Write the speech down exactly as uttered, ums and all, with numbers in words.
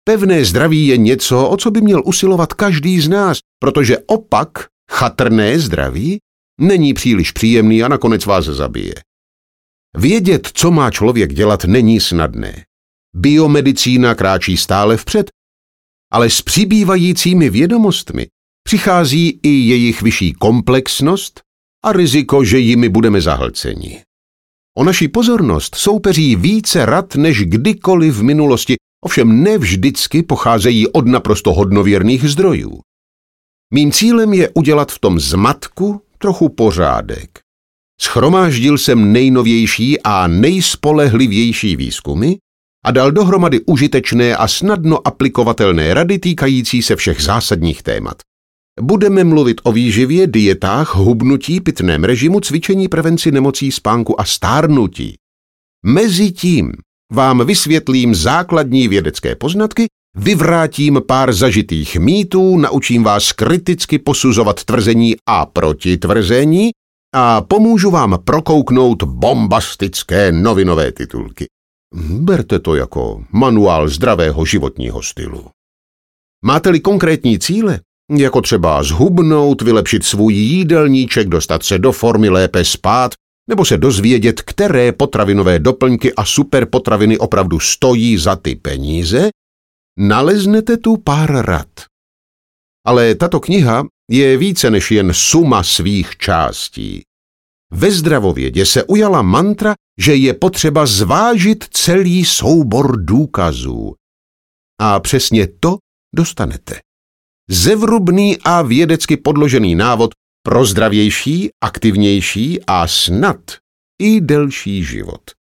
Pevné zdraví je něco, o co by měl usilovat každý z nás, protože opak, chatrné zdraví, není příliš příjemný a nakonec vás zabije. Vědět, co má člověk dělat, není snadné. Biomedicína kráčí stále vpřed, ale s přibývajícími vědomostmi přichází i jejich vyšší komplexnost a riziko, že jimi budeme zahlceni. O naši pozornost soupeří více rad než kdykoliv v minulosti, ovšem ne vždycky pocházejí od naprosto hodnověrných zdrojů. Mým cílem je udělat v tom zmatku trochu pořádek. Shromáždil jsem nejnovější a nejspolehlivější výzkumy a dal dohromady užitečné a snadno aplikovatelné rady týkající se všech zásadních témat. Budeme mluvit o výživě, dietách, hubnutí, pitném režimu, cvičení, prevenci nemocí, spánku a stárnutí. Mezitím vám vysvětlím základní vědecké poznatky, vyvrátím pár zažitých mýtů, naučím vás kriticky posuzovat tvrzení a protitvrzení a pomůžu vám prokouknout bombastické novinové titulky. Berte to jako manuál zdravého životního stylu. Máte-li konkrétní cíle, jako třeba zhubnout, vylepšit svůj jídelníček, dostat se do formy, lépe spát, nebo se dozvědět, které potravinové doplňky a superpotraviny opravdu stojí za ty peníze, naleznete tu pár rad. Ale tato kniha je více než jen suma svých částí. Ve zdravovědě se ujala mantra, že je potřeba zvážit celý soubor důkazů. A přesně to dostanete. Zevrubný a vědecky podložený návod pro zdravější, aktivnější a snad i delší život.